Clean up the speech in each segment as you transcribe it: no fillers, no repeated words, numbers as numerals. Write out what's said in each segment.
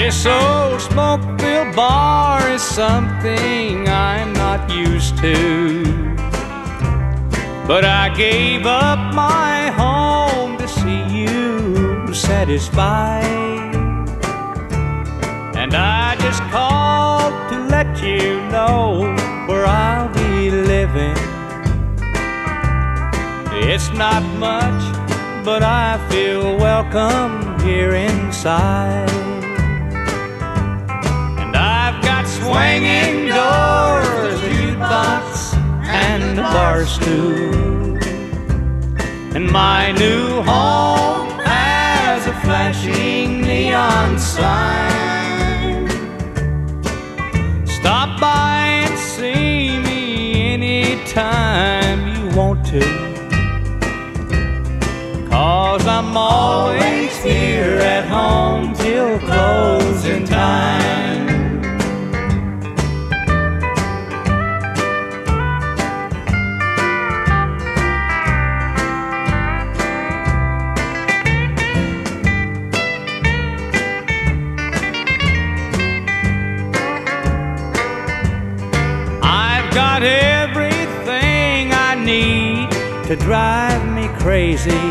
This old smoke-filled bar is something I'm not used to, but I gave up my home to see you satisfied. And I just called to let you know where I'll be living. It's not much, but I feel welcome here inside. And I've got swinging doors, a jukebox, and a bar stool. And my new home has a flashing neon sign. Stop by and see me anytime you want to, 'cause I'm always here at home till closing time. I've got everything I need to drive me crazy.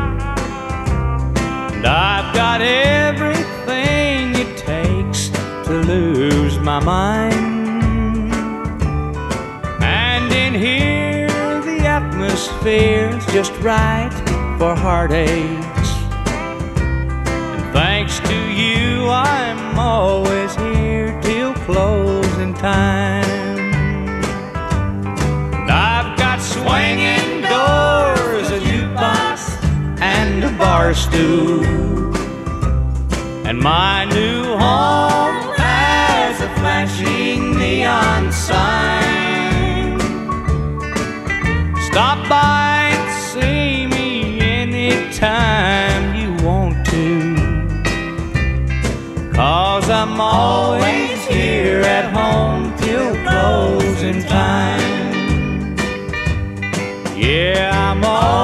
And I've got everything it takes to lose my mind. And in here the atmosphere's just right for heartaches. And thanks to you I'm always here till closing time. And I've got swinging doors, a jukebox, and a bar stool. And my new home has a flashing neon sign. Stop by and see me anytime you want to, 'cause I'm always here at home till closing time. Yeah, I'm always